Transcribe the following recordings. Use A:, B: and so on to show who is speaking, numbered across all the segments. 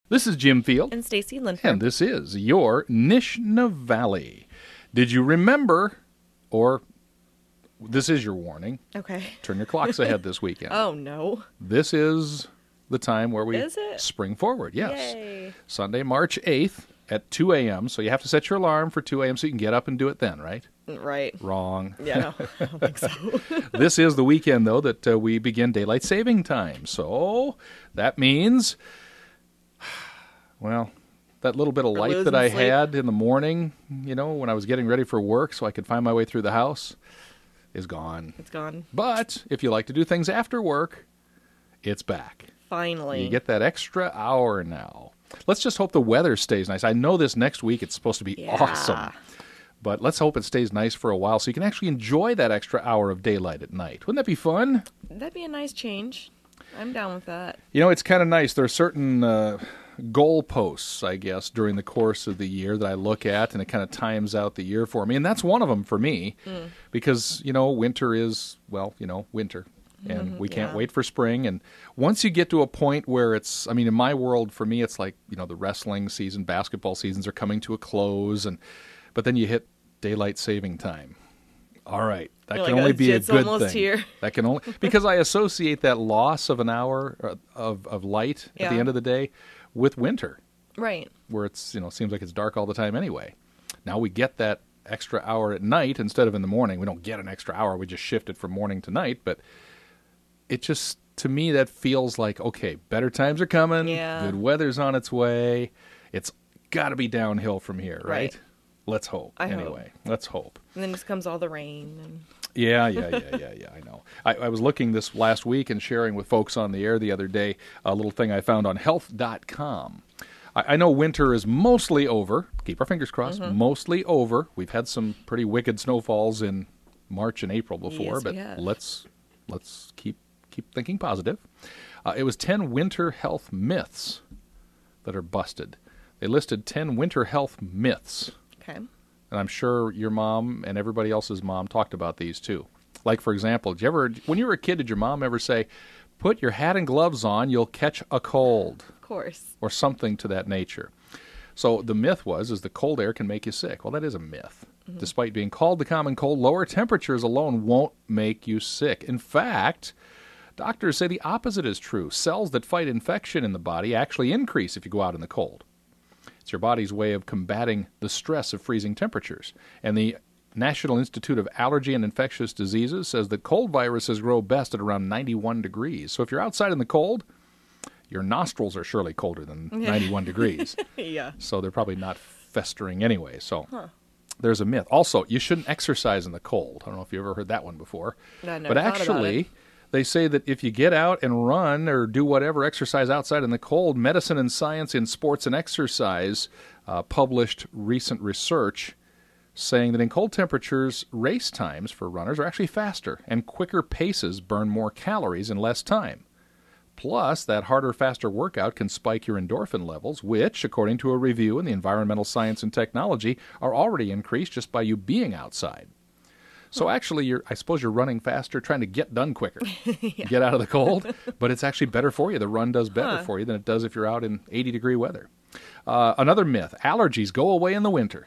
A: This is Jim Field.
B: And Stacy Linford.
A: And this is your Nishna Valley. Did you remember, or this is your warning.
B: Okay.
A: Turn your clocks ahead this weekend.
B: Oh, no.
A: This is the time where we
B: Is it?
A: spring forward. Yes.
B: Yay.
A: Sunday, March 8th at 2 a.m. So you have to set your alarm for 2 a.m. so you can get up and do it then, right?
B: Right.
A: Wrong.
B: Yeah, no, I don't think so.
A: This is the weekend, though, that we begin daylight saving time. So that means, well, that little bit of
B: We're
A: light
B: losing
A: that I
B: sleep.
A: had in the morning, you know, when I was getting ready for work so I could find my way through the house, is gone.
B: It's gone.
A: But if you like to do things after work, it's back.
B: Finally.
A: You get that extra hour now. Let's just hope the weather stays nice. I know this next week it's supposed to be
B: Yeah.
A: awesome. But let's hope it stays nice for a while so you can actually enjoy that extra hour of daylight at night. Wouldn't that be fun?
B: That'd be a nice change. I'm down with that.
A: You know, it's kind of nice. There are certain goalposts, I guess, during the course of the year that I look at, and it kind of times out the year for me. And that's one of them for me because, you know, winter is, well, you know, winter. And we can't
B: yeah.
A: wait for spring. And once you get to a point where it's, I mean, in my world, for me, it's like, you know, the wrestling season, basketball seasons are coming to a close. But then you hit daylight saving time. All right. That
B: You're
A: can
B: like,
A: only be a
B: it's
A: good
B: almost
A: thing.
B: here.
A: That can only, because I associate that loss of an hour of light at the
B: Yeah.
A: end of the day with winter,
B: Right.
A: where it's, you know, seems like it's dark all the time anyway. Now we get that extra hour at night instead of in the morning. We don't get an extra hour. We just shift it from morning to night. But it just, to me, that feels like, okay, better times are coming.
B: Yeah.
A: Good weather's on its way. It's got to be downhill from here, right?
B: Right.
A: Let's hope.
B: I
A: anyway, let's hope.
B: And then just comes all the rain. And
A: Yeah, I know. I was looking this last week and sharing with folks on the air the other day a little thing I found on health.com. I know winter is mostly over. Keep our fingers crossed. Mostly over. We've had some pretty wicked snowfalls in March and April before,
B: Yes,
A: but
B: we have.
A: let's keep thinking positive. It was 10 winter health myths that are busted. They listed 10 winter health myths.
B: okay.
A: And I'm sure your mom and everybody else's mom talked about these too. Like, for example, when you were a kid, did your mom ever say, put your hat and gloves on, you'll catch a cold?
B: Of course.
A: Or something to that nature. So the myth is the cold air can make you sick. Well, that is a myth. Despite being called the common cold, lower temperatures alone won't make you sick. In fact, doctors say the opposite is true. Cells that fight infection in the body actually increase if you go out in the cold. It's your body's way of combating the stress of freezing temperatures. And the National Institute of Allergy and Infectious Diseases says that cold viruses grow best at around 91 degrees. So if you're outside in the cold, your nostrils are surely colder than 91 degrees.
B: Yeah.
A: So they're probably not festering anyway. So there's a myth. Also, you shouldn't exercise in the cold. I don't know if you've ever heard that one before.
B: I never
A: But
B: thought about
A: actually,
B: it.
A: they say that if you get out and run or do whatever, exercise outside in the cold, Medicine and Science in Sports and Exercise published recent research saying that in cold temperatures, race times for runners are actually faster, and quicker paces burn more calories in less time. Plus, that harder, faster workout can spike your endorphin levels, which, according to a review in the Environmental Science and Technology, are already increased just by you being outside. So actually, I suppose you're running faster, trying to get done quicker, get out of the cold, but it's actually better for you. The run does better for you than it does if you're out in 80-degree weather. Another myth, allergies go away in the winter.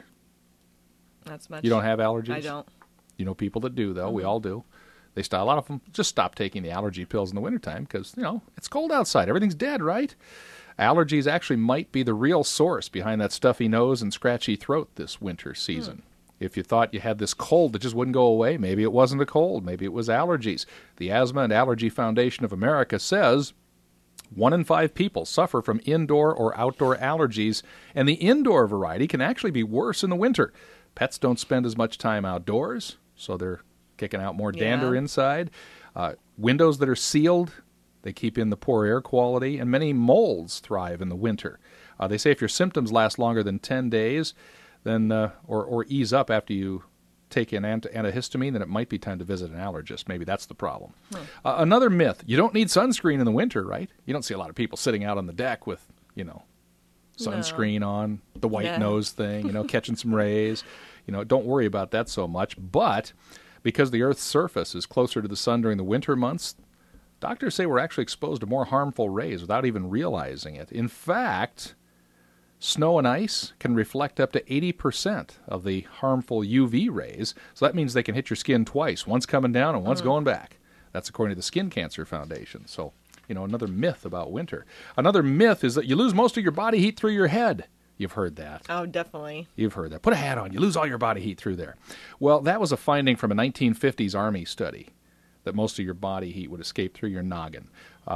B: That's much.
A: You don't have allergies?
B: I don't.
A: You know people that do, though. We all do. A lot of them just stop taking the allergy pills in the wintertime because, you know, it's cold outside. Everything's dead, right? Allergies actually might be the real source behind that stuffy nose and scratchy throat this winter season. If you thought you had this cold that just wouldn't go away, maybe it wasn't a cold. Maybe it was allergies. The Asthma and Allergy Foundation of America says 1 in 5 people suffer from indoor or outdoor allergies, and the indoor variety can actually be worse in the winter. Pets don't spend as much time outdoors, so they're kicking out more dander inside. Windows that are sealed, they keep in the poor air quality, and many molds thrive in the winter. They say if your symptoms last longer than 10 days, then or ease up after you take an antihistamine, then it might be time to visit an allergist. Maybe that's the problem. Another myth, you don't need sunscreen in the winter, right? You don't see a lot of people sitting out on the deck with, you know, sunscreen on, the white nose thing, you know, catching some rays. You know, don't worry about that so much. But because the Earth's surface is closer to the sun during the winter months, doctors say we're actually exposed to more harmful rays without even realizing it. In fact, snow and ice can reflect up to 80% of the harmful UV rays, so that means they can hit your skin twice. One's coming down and one's going back. That's according to the Skin Cancer Foundation. So, another myth about winter. Another myth is that you lose most of your body heat through your head. You've heard that.
B: Oh, definitely.
A: You've heard that. Put a hat on. You lose all your body heat through there. Well, that was a finding from a 1950s Army study, that most of your body heat would escape through your noggin.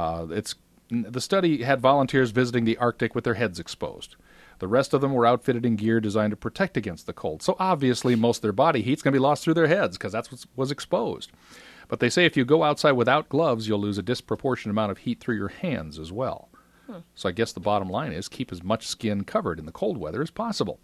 A: The study had volunteers visiting the Arctic with their heads exposed. The rest of them were outfitted in gear designed to protect against the cold. So obviously most of their body heat's going to be lost through their heads because that's what was exposed. But they say if you go outside without gloves, you'll lose a disproportionate amount of heat through your hands as well. So I guess the bottom line is keep as much skin covered in the cold weather as possible.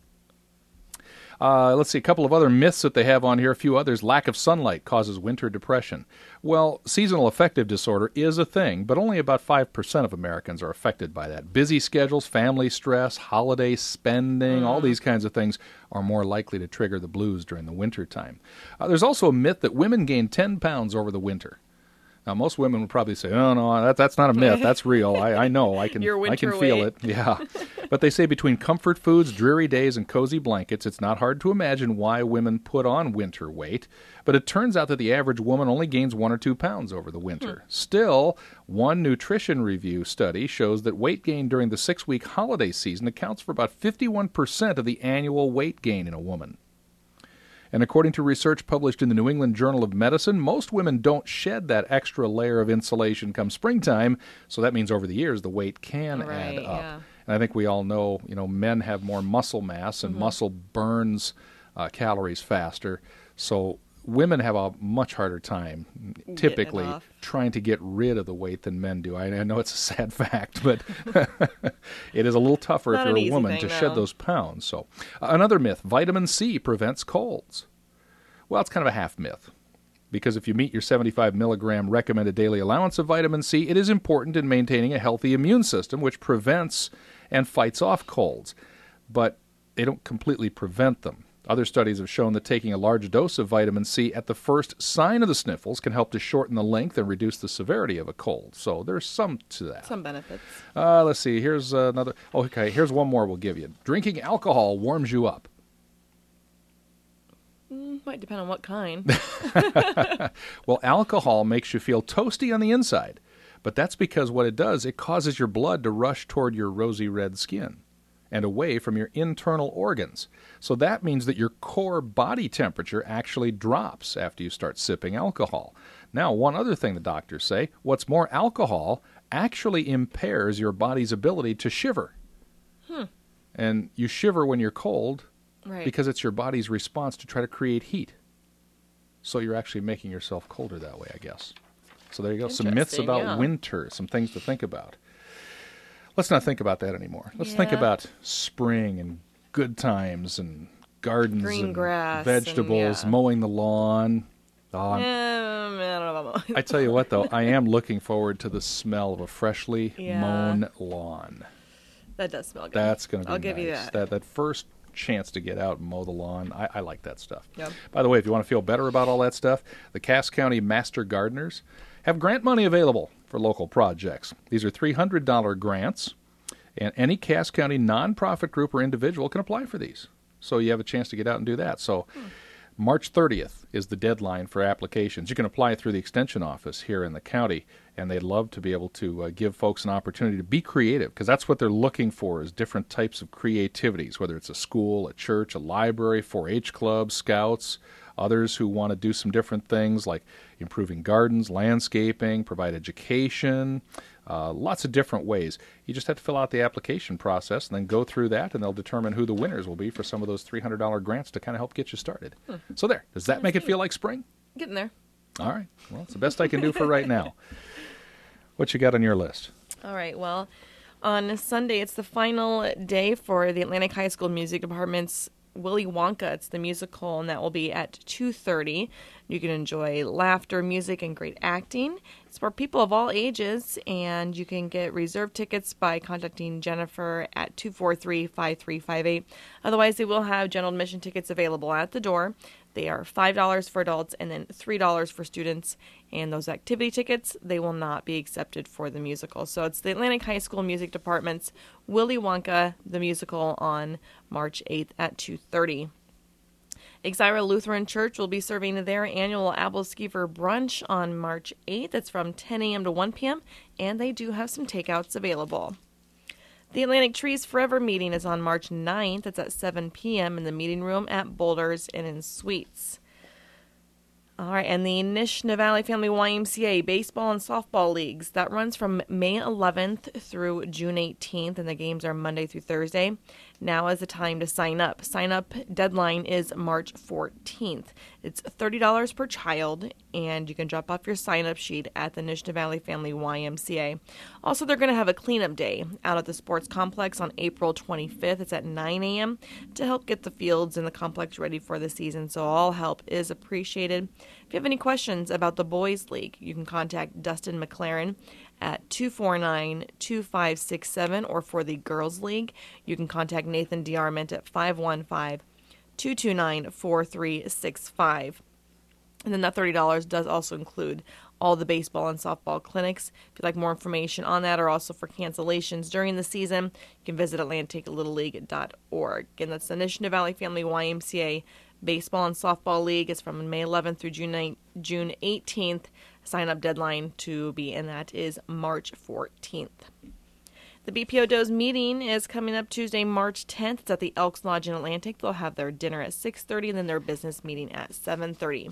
A: Let's see, a couple of other myths that they have on here, a few others. Lack of sunlight causes winter depression. Well, seasonal affective disorder is a thing, but only about 5% of Americans are affected by that. Busy schedules, family stress, holiday spending, all these kinds of things are more likely to trigger the blues during the winter time. There's also a myth that women gain 10 pounds over the winter. Now, most women would probably say, "Oh no, that's not a myth. That's real. I know. I can feel it." Yeah, but they say between comfort foods, dreary days, and cozy blankets, it's not hard to imagine why women put on winter weight. But it turns out that the average woman only gains 1 or 2 pounds over the winter. Still, one Nutrition Review study shows that weight gain during the 6-week holiday season accounts for about 51% of the annual weight gain in a woman. And according to research published in the New England Journal of Medicine, most women don't shed that extra layer of insulation come springtime, so that means over the years the weight can add up.
B: Yeah.
A: And I think we all know, men have more muscle mass, and muscle burns calories faster, so women have a much harder time typically trying to get rid of the weight than men do. I know it's a sad fact, but it is a little tougher if you're a woman to shed those pounds. So, another myth, vitamin C prevents colds. Well, it's kind of a half myth, because if you meet your 75 milligram recommended daily allowance of vitamin C, it is important in maintaining a healthy immune system, which prevents and fights off colds. But they don't completely prevent them. Other studies have shown that taking a large dose of vitamin C at the first sign of the sniffles can help to shorten the length and reduce the severity of a cold. So there's some to that.
B: Some benefits.
A: Let's see. Here's another. Okay, here's one more we'll give you. Drinking alcohol warms you up.
B: Might depend on what kind.
A: Well, alcohol makes you feel toasty on the inside. But that's because what it does, it causes your blood to rush toward your rosy red skin and away from your internal organs. So that means that your core body temperature actually drops after you start sipping alcohol. Now, one other thing the doctors say, what's more, alcohol actually impairs your body's ability to shiver. And you shiver when you're cold because it's your body's response to try to create heat. So you're actually making yourself colder that way, I guess. So there you go. Some myths about winter, some things to think about. Let's not think about that anymore. Let's think about spring and good times and gardens
B: green
A: and
B: grass
A: vegetables, mowing the lawn.
B: I don't know about
A: I tell you what, though, I am looking forward to the smell of a freshly mown lawn.
B: That does smell good.
A: That's going to be
B: I'll give you that.
A: That first chance to get out and mow the lawn, I like that stuff.
B: Yep.
A: By the way, if you want to feel better about all that stuff, the Cass County Master Gardeners have grant money available for local projects. These are $300 grants, and any Cass County nonprofit group or individual can apply for these. So you have a chance to get out and do that. So March 30th is the deadline for applications. You can apply through the Extension office here in the county, and they'd love to be able to give folks an opportunity to be creative, because that's what they're looking for, is different types of creativities, whether it's a school, a church, a library, 4-H club, scouts, others who want to do some different things like improving gardens, landscaping, provide education, lots of different ways. You just have to fill out the application process and then go through that, and they'll determine who the winners will be for some of those $300 grants to kind of help get you started. So there. Does that make it feel like spring?
B: Getting there.
A: All right. Well, it's the best I can do for right now. What you got on your list?
B: All right. Well, on Sunday, it's the final day for the Atlantic High School Music Department's Willy Wonka. It's the musical, and that will be at 2:30. You can enjoy laughter, music, and great acting. It's for people of all ages, and you can get reserved tickets by contacting Jennifer at 243-5358. Otherwise, they will have general admission tickets available at the door. They are $5 for adults and then $3 for students. And those activity tickets, they will not be accepted for the musical. So it's the Atlantic High School Music Department's Willy Wonka, the musical, on March 8th at 2:30. Exira Lutheran Church will be serving their annual Appleskiver brunch on March 8th. It's from 10 a.m. to 1 p.m., and they do have some takeouts available. The Atlantic Trees Forever meeting is on March 9th. It's at 7 p.m. in the meeting room at Boulders Inn and Suites. All right, and the Nishnah Valley Family YMCA Baseball and Softball Leagues, that runs from May 11th through June 18th, and the games are Monday through Thursday. Now is the time to sign up. Sign-up deadline is March 14th. It's $30 per child, and you can drop off your sign-up sheet at the Nishnah Valley Family YMCA. Also, they're going to have a cleanup day out at the sports complex on April 25th. It's at 9 a.m. to help get the fields and the complex ready for the season, so all help is appreciated. If you have any questions about the Boys League, you can contact Dustin McLaren at 249-2567, or for the Girls League, you can contact Nathan DiArment at 515-229-4365. And then that $30 does also include all the baseball and softball clinics. If you'd like more information on that, or also for cancellations during the season, you can visit AtlanticLittleLeague.org. And that's the Nishnah Valley Family YMCA Baseball and Softball League. Is from May 11th through June 18th. Sign-up deadline to be in that is March 14th. The BPO Does meeting is coming up Tuesday, March 10th. It's at the Elks Lodge in Atlantic. They'll have their dinner at 6:30 and then their business meeting at 7:30.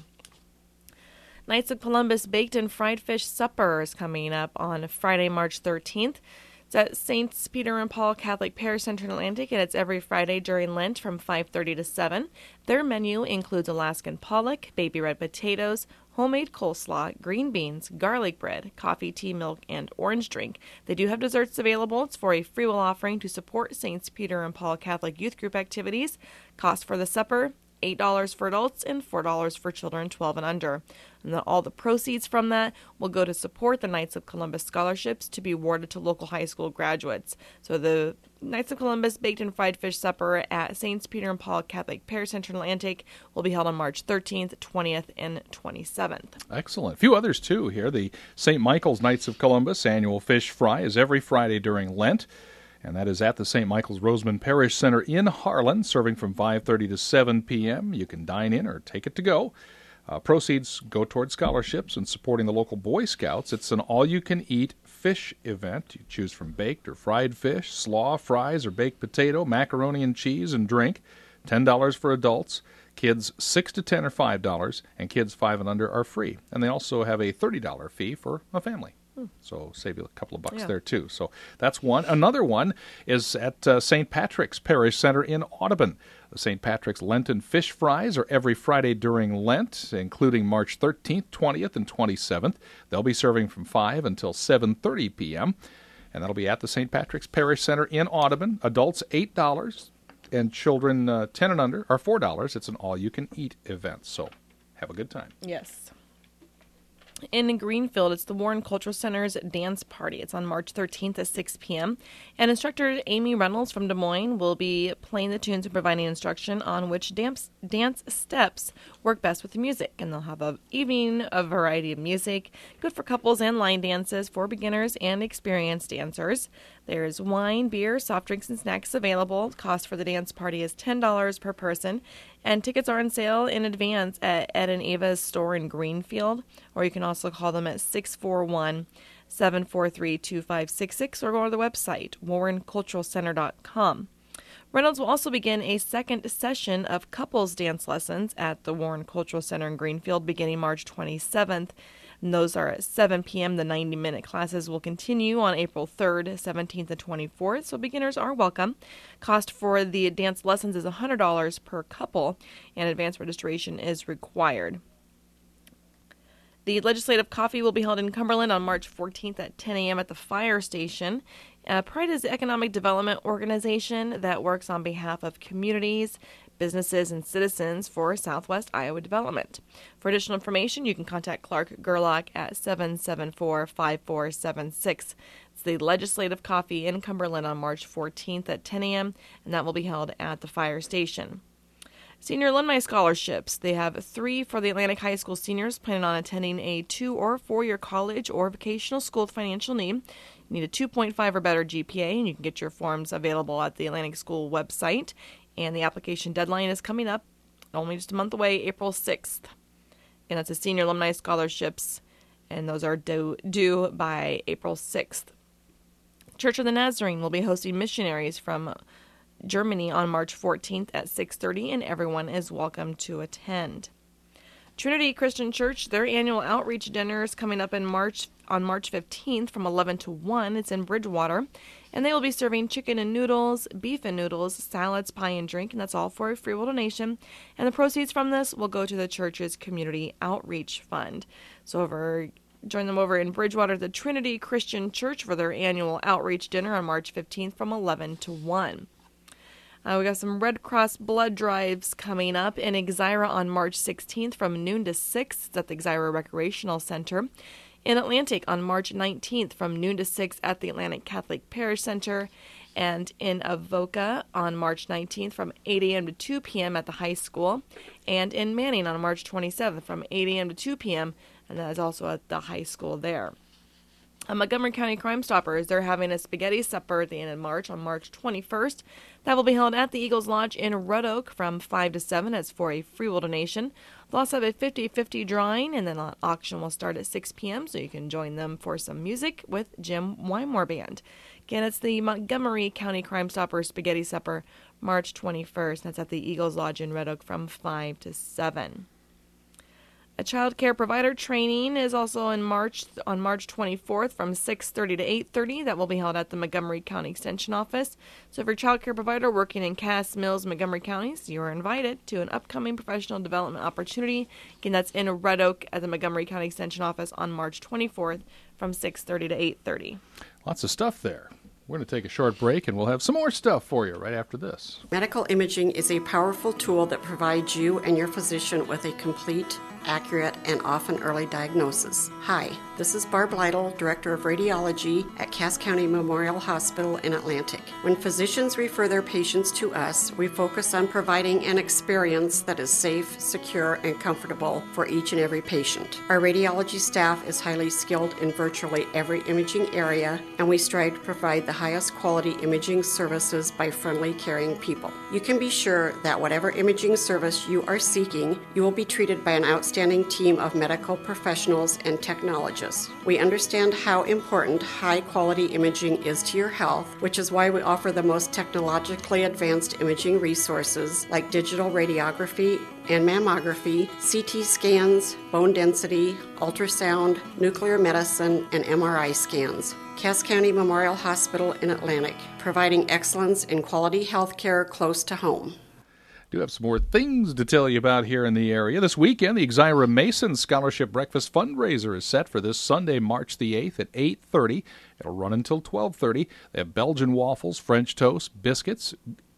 B: Knights of Columbus Baked and Fried Fish Supper is coming up on Friday, March 13th. It's at St. Peter and Paul Catholic Parish Center in Atlantic, and it's every Friday during Lent from 5:30 to 7. Their menu includes Alaskan pollock, baby red potatoes, homemade coleslaw, green beans, garlic bread, coffee, tea, milk, and orange drink. They do have desserts available. It's for a free will offering to support St. Peter and Paul Catholic Youth Group activities. Cost for the supper, $8 for adults and $4 for children 12 and under. And then all the proceeds from that will go to support the Knights of Columbus scholarships to be awarded to local high school graduates. So the Knights of Columbus Baked and Fried Fish Supper at St. Peter and Paul Catholic Parish Center in Atlantic will be held on March 13th, 20th, and 27th.
A: Excellent. A few others, too, here. The St. Michael's Knights of Columbus annual fish fry is every Friday during Lent, and that is at the St. Michael's Roseman Parish Center in Harlan, serving from 5:30 to 7 p.m. You can dine in or take it to go. Proceeds go toward scholarships and supporting the local Boy Scouts. It's an all-you-can-eat fish event. You choose from baked or fried fish, slaw, fries, or baked potato, macaroni and cheese, and drink. $10 for adults. Kids 6 to 10 are $5, and kids 5 and under are free. And they also have a $30 fee for a family. So save you a couple of bucks there, too. So that's one. Another one is at St. Patrick's Parish Center in Audubon. The St. Patrick's Lenten fish fries are every Friday during Lent, including March 13th, 20th, and 27th. They'll be serving from 5 until 7:30 p.m., and that'll be at the St. Patrick's Parish Center in Audubon. Adults, $8, and children 10 and under are $4. It's an all-you-can-eat event, so have a good time.
B: Yes. In Greenfield, it's the Warren Cultural Center's dance party. It's on March 13th at 6 p.m. And instructor Amy Reynolds from Des Moines will be playing the tunes and providing instruction on which dance steps work best with the music. And they'll have a variety of music, good for couples and line dances for beginners and experienced dancers. There's wine, beer, soft drinks, and snacks available. Cost for the dance party is $10 per person. And tickets are on sale in advance at Ed and Ava's store in Greenfield. Or you can also call them at 641-743-2566 or go to the website, warrenculturalcenter.com. Reynolds will also begin a second session of couples dance lessons at the Warren Cultural Center in Greenfield beginning March 27th. And those are at 7 p.m. The 90-minute classes will continue on April 3rd, 17th, and 24th, so beginners are welcome. Cost for the dance lessons is $100 per couple, and advance registration is required. The legislative coffee will be held in Cumberland on March 14th at 10 a.m. at the fire station. Pride is the economic development organization that works on behalf of communities, businesses, and citizens for Southwest Iowa development. For additional information, you can contact Clark Gerlach at 774-5476. It's the legislative coffee in Cumberland on March 14th at 10 a.m., and that will be held at the fire station. Senior alumni scholarships. They have 3 for the Atlantic High School seniors planning on attending a 2- or 4-year college or vocational school with financial need. You need a 2.5 or better GPA, and you can get your forms available at the Atlantic School website. And the application deadline is coming up, only just a month away, April 6th. And that's the senior alumni scholarships, and those are due by April 6th. Church of the Nazarene will be hosting missionaries from Germany on March 14th at 6:30, and everyone is welcome to attend. Trinity Christian Church, their annual outreach dinner is coming up on March 15th from 11 to 1. It's in Bridgewater, and they will be serving chicken and noodles, beef and noodles, salads, pie, and drink, and that's all for a free will donation. And the proceeds from this will go to the church's community outreach fund. So join them over in Bridgewater, the Trinity Christian Church, for their annual outreach dinner on March 15th from 11 to 1. We got some Red Cross blood drives coming up in Exira on March 16th from noon to 6. It's at the Exira Recreational Center. In Atlantic on March 19th from noon to 6 at the Atlantic Catholic Parish Center. And in Avoca on March 19th from 8 a.m. to 2 p.m. at the high school. And in Manning on March 27th from 8 a.m. to 2 p.m. and that is also at the high school there. Montgomery County Crime Stoppers, they're having a spaghetti supper at the end of March on March 21st. That will be held at the Eagles Lodge in Red Oak from 5 to 7. It's for a free will donation. They'll also have a 50-50 drawing, and then an auction will start at 6 p.m., so you can join them for some music with Jim Wymore Band. Again, it's the Montgomery County Crime Stoppers Spaghetti Supper, March 21st. That's at the Eagles Lodge in Red Oak from 5 to 7. A child care provider training is also on March 24th from 6:30 to 8:30. That will be held at the Montgomery County Extension Office. So if you're a child care provider working in Cass, Mills, Montgomery counties, you are invited to an upcoming professional development opportunity. Again, that's in Red Oak at the Montgomery County Extension Office on March 24th from 6:30 to 8:30.
A: Lots of stuff there. We're going to take a short break, and we'll have some more stuff for you right after this.
C: Medical imaging is a powerful tool that provides you and your physician with a complete, accurate, and often early diagnosis. Hi, this is Barb Lytle, Director of Radiology at Cass County Memorial Hospital in Atlantic. When physicians refer their patients to us, we focus on providing an experience that is safe, secure, and comfortable for each and every patient. Our radiology staff is highly skilled in virtually every imaging area, and we strive to provide the highest quality imaging services by friendly, caring people. You can be sure that whatever imaging service you are seeking, you will be treated by an outstanding team of medical professionals and technologists. We understand how important high-quality imaging is to your health, which is why we offer the most technologically advanced imaging resources like digital radiography and mammography, CT scans, bone density, ultrasound, nuclear medicine, and MRI scans. Cass County Memorial Hospital in Atlantic, providing excellence in quality health care close to home.
A: Do have some more things to tell you about here in the area. This weekend, the Exira Mason Scholarship Breakfast Fundraiser is set for this Sunday, March the 8th at 8:30. It'll run until 12:30. They have Belgian waffles, French toast, biscuits,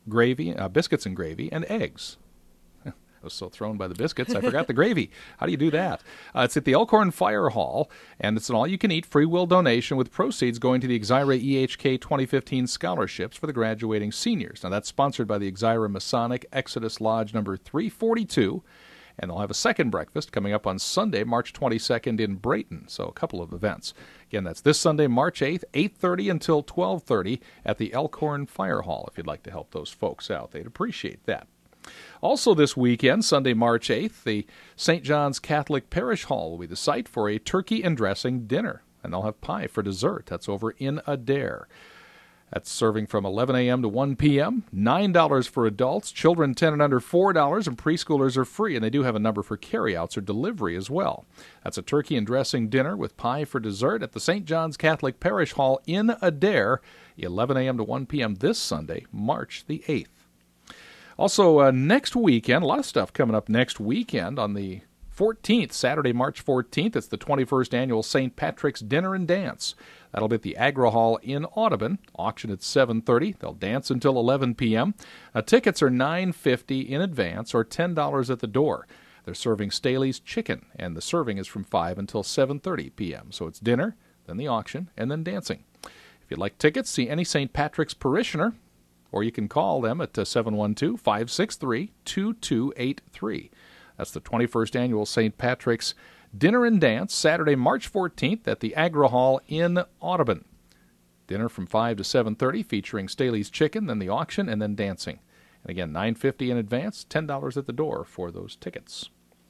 A: biscuits and gravy, and eggs. I was so thrown by the biscuits, I forgot the gravy. How do you do that? It's at the Elkhorn Fire Hall, and it's an all-you-can-eat free will donation with proceeds going to the Exira EHK 2015 scholarships for the graduating seniors. Now, that's sponsored by the Exira Masonic Exodus Lodge number 342, and they'll have a second breakfast coming up on Sunday, March 22nd in Brayton, so a couple of events. Again, that's this Sunday, March 8th, 8:30 until 12:30 at the Elkhorn Fire Hall, if you'd like to help those folks out. They'd appreciate that. Also this weekend, Sunday, March 8th, the St. John's Catholic Parish Hall will be the site for a turkey and dressing dinner, and they'll have pie for dessert. That's over in Adair. That's serving from 11 a.m. to 1 p.m., $9 for adults, children 10 and under $4, and preschoolers are free, and they do have a number for carryouts or delivery as well. That's a turkey and dressing dinner with pie for dessert at the St. John's Catholic Parish Hall in Adair, 11 a.m. to 1 p.m. this Sunday, March the 8th. Also, next weekend, a lot of stuff coming up next weekend on the 14th, Saturday, March 14th. It's the 21st Annual St. Patrick's Dinner and Dance. That'll be at the Agra Hall in Audubon. Auction at 7:30. They'll dance until 11 p.m. Tickets are $9.50 in advance or $10 at the door. They're serving Staley's Chicken, and the serving is from 5 until 7:30 p.m. So it's dinner, then the auction, and then dancing. If you'd like tickets, see any St. Patrick's parishioner, or you can call them at 712-563-2283. That's the 21st Annual St. Patrick's Dinner and Dance, Saturday, March 14th at the Agra Hall in Audubon. Dinner from 5 to 7:30 featuring Staley's Chicken, then the auction, and then dancing. And again, $9.50 in advance, $10 at the door for those tickets.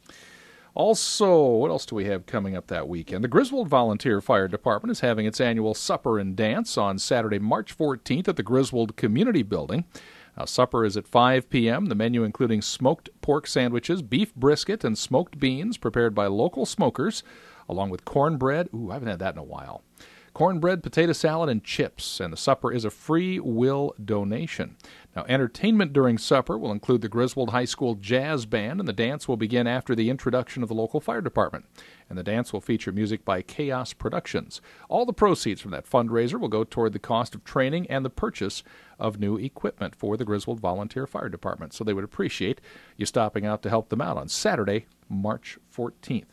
A: Also, what else do we have coming up that weekend? The Griswold Volunteer Fire Department is having its annual Supper and Dance on Saturday, March 14th at the Griswold Community Building. Supper is at 5 p.m., the menu including smoked pork sandwiches, beef brisket, and smoked beans prepared by local smokers, along with cornbread. Ooh, I haven't had that in a while. Cornbread, potato salad, and chips, and the supper is a free will donation. Now, entertainment during supper will include the Griswold High School Jazz Band, and the dance will begin after the introduction of the local fire department. And the dance will feature music by Chaos Productions. All the proceeds from that fundraiser will go toward the cost of training and the purchase of new equipment for the Griswold Volunteer Fire Department. So they would appreciate you stopping out to help them out on Saturday, March 14th.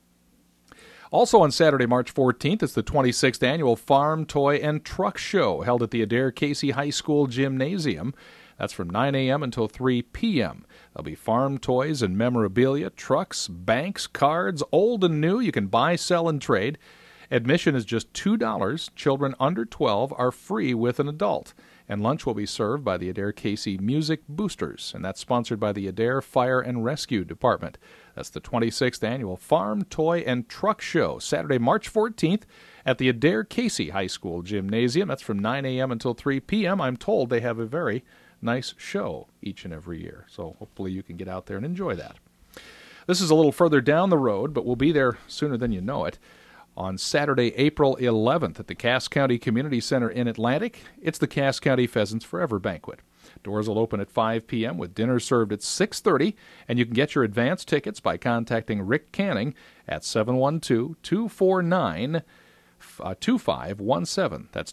A: Also on Saturday, March 14th, it's the 26th Annual Farm, Toy, and Truck Show held at the Adair Casey High School Gymnasium. That's from 9 a.m. until 3 p.m. There'll be farm toys and memorabilia, trucks, banks, cards, old and new. You can buy, sell, and trade. Admission is just $2. Children under 12 are free with an adult. And lunch will be served by the Adair Casey Music Boosters, and that's sponsored by the Adair Fire and Rescue Department. That's the 26th Annual Farm, Toy, and Truck Show, Saturday, March 14th at the Adair Casey High School Gymnasium. That's from 9 a.m. until 3 p.m. I'm told they have a very nice show each and every year, so hopefully you can get out there and enjoy that. This is a little further down the road, but we'll be there sooner than you know it. On Saturday, April 11th at the Cass County Community Center in Atlantic, it's the Cass County Pheasants Forever Banquet. Doors will open at 5 p.m. with dinner served at 6:30, and you can get your advance tickets by contacting Rick Canning at 712-249-2517. That's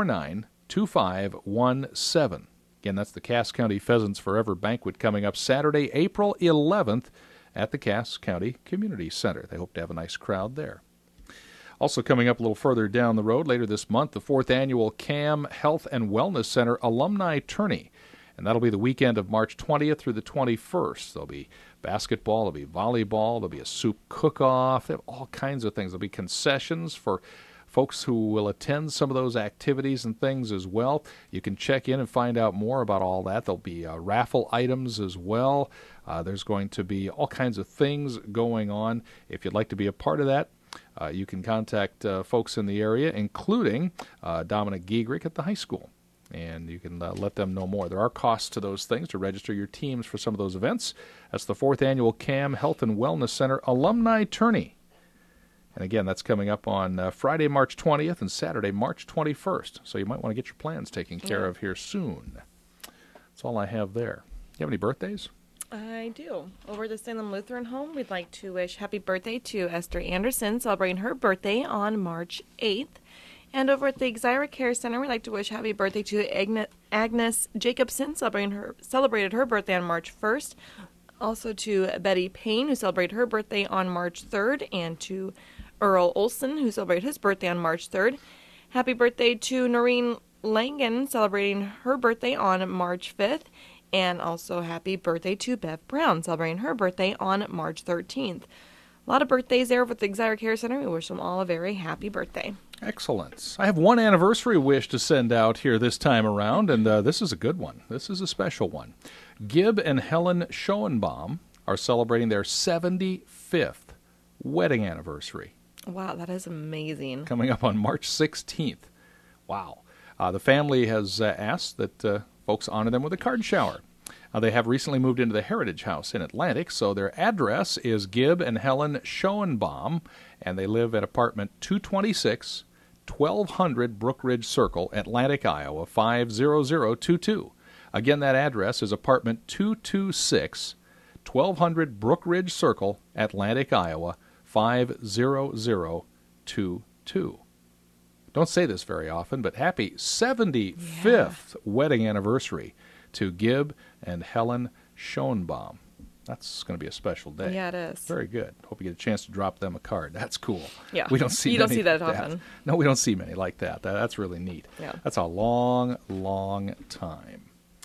A: 249-2517. Again, that's the Cass County Pheasants Forever Banquet coming up Saturday, April 11th at the Cass County Community Center. They hope to have a nice crowd there. Also coming up a little further down the road later this month, the 4th Annual CAM Health and Wellness Center Alumni Tourney. And that'll be the weekend of March 20th through the 21st. There'll be basketball, there'll be volleyball, there'll be a soup cook-off, they have all kinds of things. There'll be concessions for folks who will attend some of those activities and things as well. You can check in and find out more about all that. There'll be raffle items as well. There's going to be all kinds of things going on. If you'd like to be a part of that, you can contact folks in the area, including Dominic Giegrick at the high school, and you can let them know more. There are costs to those things to register your teams for some of those events. That's the 4th Annual CAM Health and Wellness Center Alumni Tourney. And again, that's coming up on Friday, March 20th and Saturday, March 21st. So you might want to get your plans taken care of here soon. That's all I have there. You have any birthdays?
B: I do. Over at the Salem Lutheran Home, we'd like to wish happy birthday to Esther Anderson, celebrating her birthday on March 8th. And over at the Xira Care Center, we'd like to wish happy birthday to Agnes Jacobson, celebrated her birthday on March 1st. Also to Betty Payne, who celebrated her birthday on March 3rd, and to Earl Olson, who celebrated his birthday on March 3rd. Happy birthday to Noreen Langen, celebrating her birthday on March 5th. And also happy birthday to Bev Brown, celebrating her birthday on March 13th. A lot of birthdays there with the Xira Care Center. We wish them all a very happy birthday.
A: Excellent. I have one anniversary wish to send out here this time around, and this is a good one. This is a special one. Gib and Helen Schoenbaum are celebrating their 75th wedding anniversary.
B: Wow, that is amazing.
A: Coming up on March 16th. Wow. The family has asked that folks honor them with a card shower. They have recently moved into the Heritage House in Atlantic, so their address is Gib and Helen Schoenbaum, and they live at apartment 226, 1200 Brook Ridge Circle, Atlantic, Iowa, 50022. Again, that address is apartment 226, 1200 Brook Ridge Circle, Atlantic, Iowa, 50022. Don't say this very often, but happy 75th wedding anniversary to Gib and Helen Schoenbaum. That's going to be a special day.
B: Yeah, it is.
A: Very good. Hope you get a chance to drop them a card. That's cool.
B: Yeah.
A: We don't see
B: you
A: many
B: don't see that
A: like
B: often.
A: No, we don't see many like that. That's really neat.
B: Yeah.
A: That's a long, long time.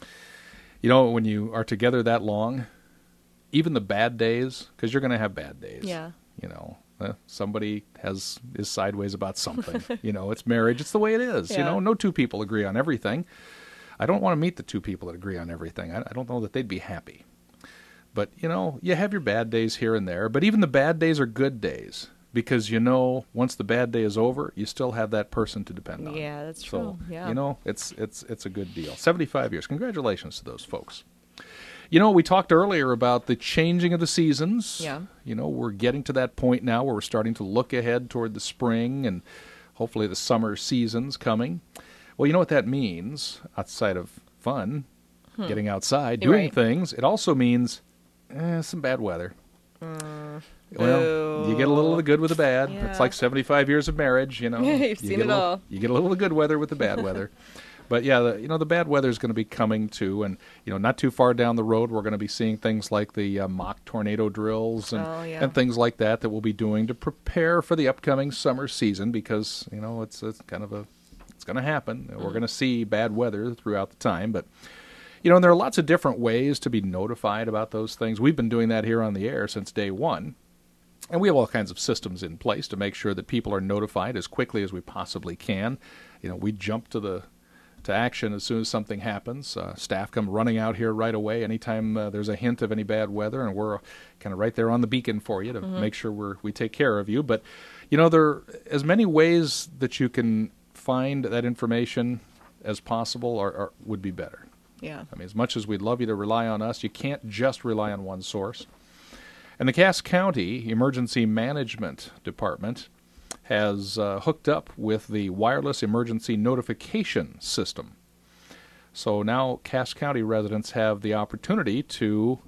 A: You know, when you are together that long, even the bad days, because you're going to have bad days.
B: Yeah.
A: You know, somebody is sideways about something. You know, it's marriage. It's the way it is.
B: Yeah.
A: You know, no two people agree on everything. I don't want to meet the two people that agree on everything. I don't know that they'd be happy. But, you know, you have your bad days here and there. But even the bad days are good days. Because, you know, once the bad day is over, you still have that person to depend on.
B: Yeah, that's
A: So,
B: true. Yeah.
A: you know, it's a good deal. 75 years. Congratulations to those folks. You know, we talked earlier about the changing of the seasons.
B: Yeah.
A: You know, we're getting to that point now where we're starting to look ahead toward the spring and hopefully the summer seasons coming. Well, you know what that means, outside of fun, getting outside,
B: You're
A: doing
B: right.
A: things. It also means some bad weather. Well, you get a little of the good with the bad.
B: Yeah.
A: It's like 75 years of marriage, you know.
B: You've
A: You
B: seen
A: get
B: it
A: a little-
B: all.
A: You get a little of the good weather with the bad weather. But yeah, the bad weather is going to be coming too, and you know, not too far down the road, we're going to be seeing things like the mock tornado drills and
B: Oh, yeah.
A: and things like that we'll be doing to prepare for the upcoming summer season, because you know it's kind of it's going to happen. We're going to see bad weather throughout the time, but you know, and there are lots of different ways to be notified about those things. We've been doing that here on the air since day one. And we have all kinds of systems in place to make sure that people are notified as quickly as we possibly can. You know, we jump to action as soon as something happens. Staff come running out here right away anytime there's a hint of any bad weather, and we're kind of right there on the beacon for you to make sure we take care of you. But, you know, there are as many ways that you can find that information as possible or would be better.
B: Yeah.
A: I mean, as much as we'd love you to rely on us, you can't just rely on one source. And the Cass County Emergency Management Department has hooked up with the Wireless Emergency Notification System. So now Cass County residents have the opportunity to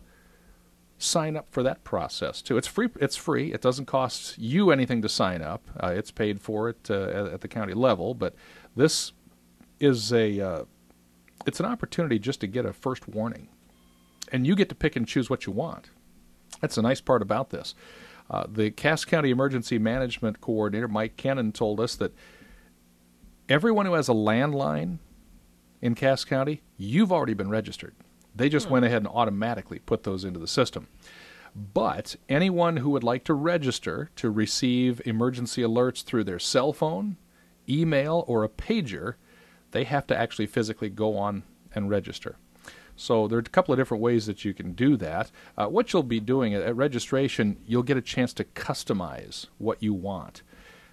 A: sign up for that process too. It's free. It's free. It doesn't cost you anything to sign up. It's paid for it at the county level. But this is it's an opportunity just to get a first warning, and you get to pick and choose what you want. That's the nice part about this. The Cass County Emergency Management Coordinator, Mike Kennan, told us that everyone who has a landline in Cass County, you've already been registered. They just went ahead and automatically put those into the system. But anyone who would like to register to receive emergency alerts through their cell phone, email, or a pager, they have to actually physically go on and register. So there are a couple of different ways that you can do that. What you'll be doing at registration, you'll get a chance to customize what you want.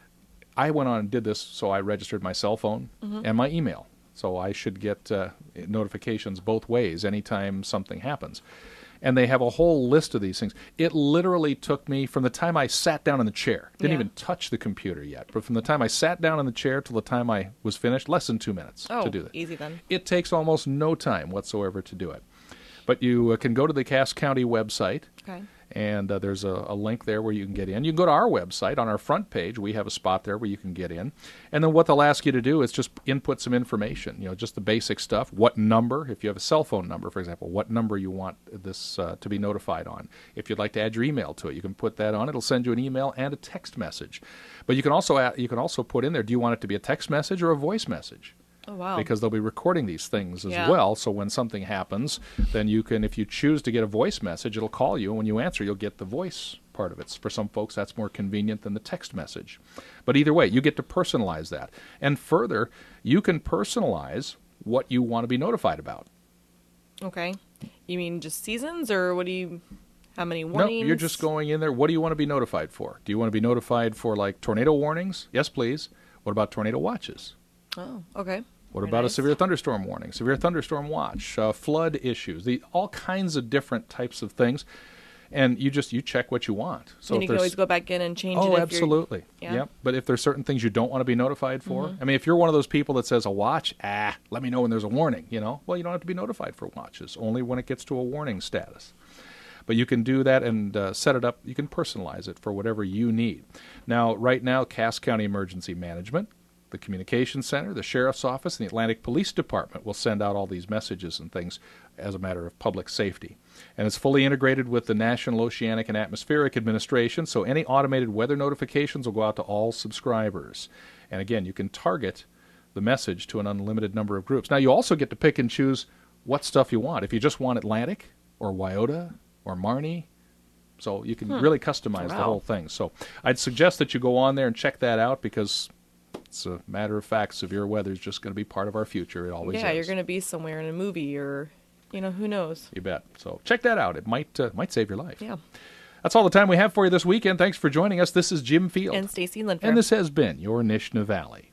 A: I went on and did this, so I registered my cell phone and my email. So I should get notifications both ways anytime something happens. And they have a whole list of these things. It literally took me, from the time I sat down in the chair, didn't even touch the computer yet, but from the time I sat down in the chair till the time I was finished, less than 2 minutes to do that.
B: Easy then.
A: It takes almost no time whatsoever to do it. But you can go to the Cass County website,
B: Okay.
A: and there's a link there where you can get in. You can go to our website. On our front page, we have a spot there where you can get in. And then what they'll ask you to do is just input some information, you know, just the basic stuff. What number, if you have a cell phone number, for example, what number you want this to be notified on. If you'd like to add your email to it, you can put that on. It'll send you an email and a text message. But you can also put in there, do you want it to be a text message or a voice message?
B: Oh, wow.
A: Because they'll be recording these things as
B: Yeah.
A: well. So when something happens, then you can, if you choose to get a voice message, it'll call you. And when you answer, you'll get the voice part of it. For some folks, that's more convenient than the text message. But either way, you get to personalize that. And further, you can personalize what you want to be notified about.
B: Okay. You mean just seasons, or what do you... How many
A: No,
B: warnings?
A: you're just going in there. What do you want to be notified for? Do you want to be notified for, like, tornado warnings? Yes, please. What about tornado watches?
B: Oh, okay.
A: What
B: Very
A: about a
B: nice.
A: severe thunderstorm warning, severe thunderstorm watch, flood issues, all kinds of different types of things, and you check what you want. So
B: And
A: if
B: you can
A: there's-
B: always go back in and change it.
A: Oh,
B: if
A: absolutely.
B: Yeah.
A: Yep. But if there's certain things you don't want to be notified for, I mean, if you're one of those people that says a watch, let me know when there's a warning, you know, well, you don't have to be notified for watches, only when it gets to a warning status. But you can do that and set it up. You can personalize it for whatever you need. Now, right now, Cass County Emergency Management, the Communications Center, the Sheriff's Office, and the Atlantic Police Department will send out all these messages and things as a matter of public safety. And it's fully integrated with the National Oceanic and Atmospheric Administration, so any automated weather notifications will go out to all subscribers. And again, you can target the message to an unlimited number of groups. Now, you also get to pick and choose what stuff you want. If you just want Atlantic or Wyoda or Marnie, so you can really customize the whole thing. So I'd suggest that you go on there and check that out, because it's a matter of fact, severe weather is just going to be part of our future. It always is.
B: Yeah, you're going to be somewhere in a movie, or, who knows?
A: You bet. So check that out. It might save your life.
B: Yeah.
A: That's all the time we have for you this weekend. Thanks for joining us. This is Jim Field.
B: And Stacy Linfer.
A: And this has been your Nishna Valley.